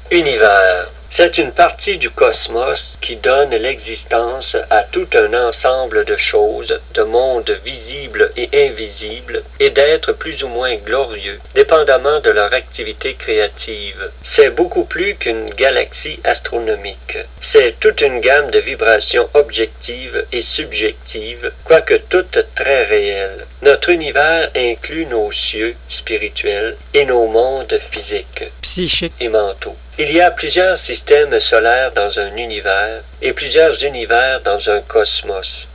Univers. C'est une partie du cosmos qui donne l'existence à tout un ensemble de choses, de mondes visibles et invisibles, et d'êtres plus ou moins glorieux, dépendamment de leur activité créative. C'est beaucoup plus qu'une galaxie astronomique. C'est toute une gamme de vibrations objectives et subjectives, quoique toutes très réelles. Notre univers inclut nos cieux spirituels et nos mondes physiques, psychique et mentaux. Il y a plusieurs systèmes solaires dans un univers et plusieurs univers dans un cosmos.